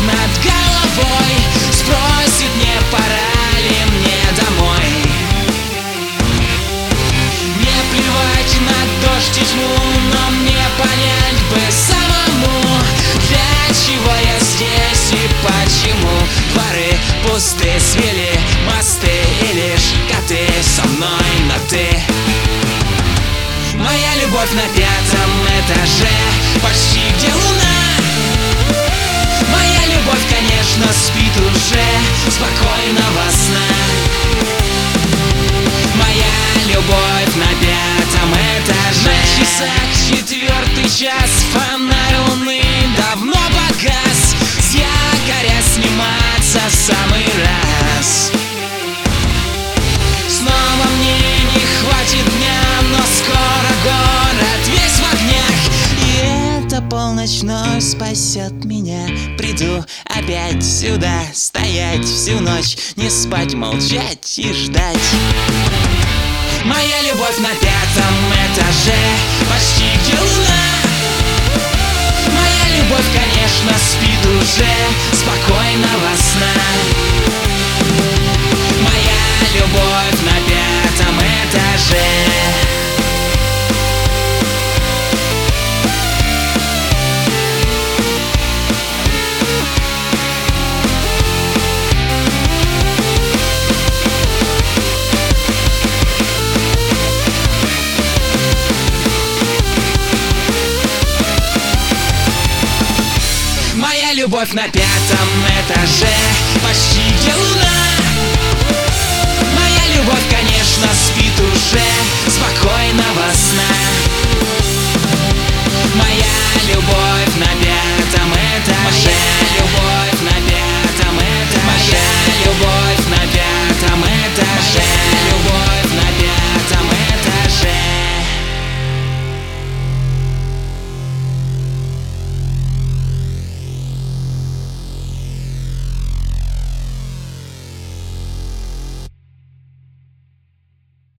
над головой, спросит, не пора ли мне домой. Мне плевать на дождь и тьму, но мне понять бы самому, для чего я здесь и почему. Дворы пусты, свели мосты, и лишь коты со мной на «ты». Моя любовь на 5-м этаже, почти где луна. Моя любовь, конечно, спит уже, спокойного сна. Моя любовь на 5-м этаже. На часах 4-й час, фонарь луны давно погас. С якоря сниматься в самый раз. Снова мне не хватит дня, но скоро город весь в огнях. И эта полночь вновь спасет меня. Приду опять сюда, стоять всю ночь, не спать, молчать и ждать. Моя любовь на 5-м этаже, почти где луна. Моя любовь, конечно, спит уже, спокойного сна. Моя любовь на 5-м этаже. Моя любовь на 5-м этаже, почти где луна. Моя любовь, конечно, спит уже, спокойного сна.